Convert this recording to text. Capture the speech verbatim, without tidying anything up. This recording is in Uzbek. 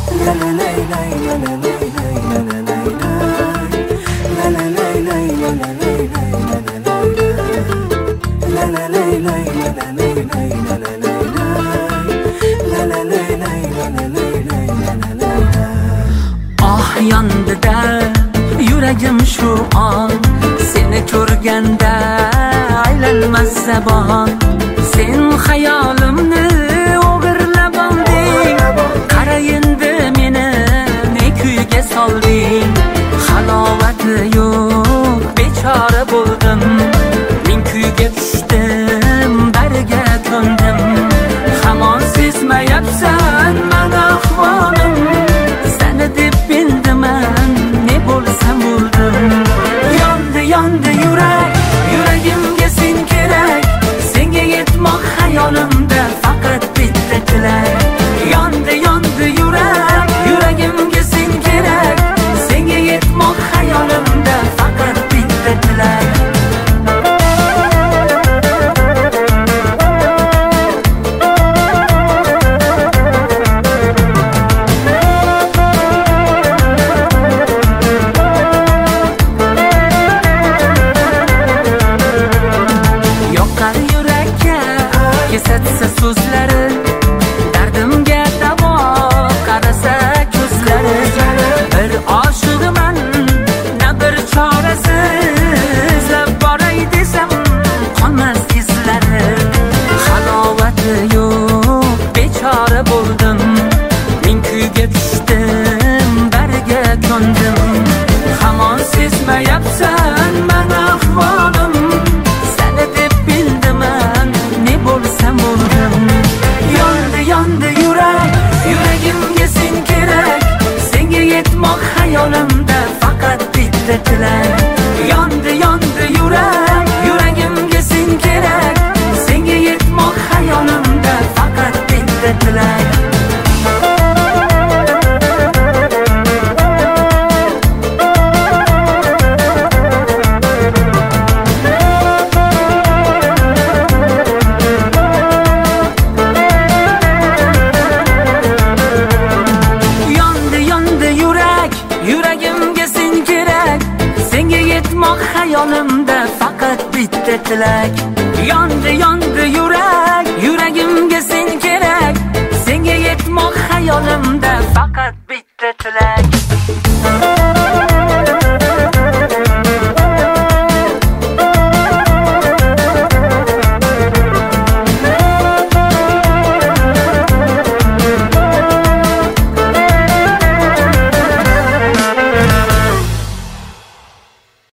Ah yonda yuragim shu on, seni ko'rganda aylanmas zabon. Sen xayolimni o'g'irlab olding, qara endi meni ne kuyga solding. Halovati yo'q bechora bo'ldim, men kuyga tushdim, bariga ko'ndim. Hamon sezmayapsan meni ahvolim, seni deb bildiman ne bo'lsam bo'ldim. Yondi yondi yurak, yuragimga sen kerak, senga yetmoq hayolimda faqat bitta tilak. Yondi yondi yurak, yuragimga sen kerak, senga yetmoq hayolimda faqat bitta tilak. Kesatsa so'zlari, dardimga davo qarasa ko'zlari. Bir oshiqman, na bir chorasiz, lab boray desam qolmas izlari. Halovati yo'q bechora bo'ldim, men kuyga tushdim, bariga ko'ndim. Hamon sezmayapsan meni ahvolim, seni deb bildiman ne bo'lsam bo'ldim. Yondi yondi yurak, yuragimga sen kerak, senga yetmoq hayolimda faqat bitta tilak. Yondi yondi yurak, yuragimga sen kerak, senga yetmoq hayolimda faqat bitta tilak. Yuragimga sen kerak, senga yetmoq hayolimda faqat bitta tilak. Yondi yondi yurak, yuragimga sen kerak, senga yetmoq hayolimda faqat bitta tilak.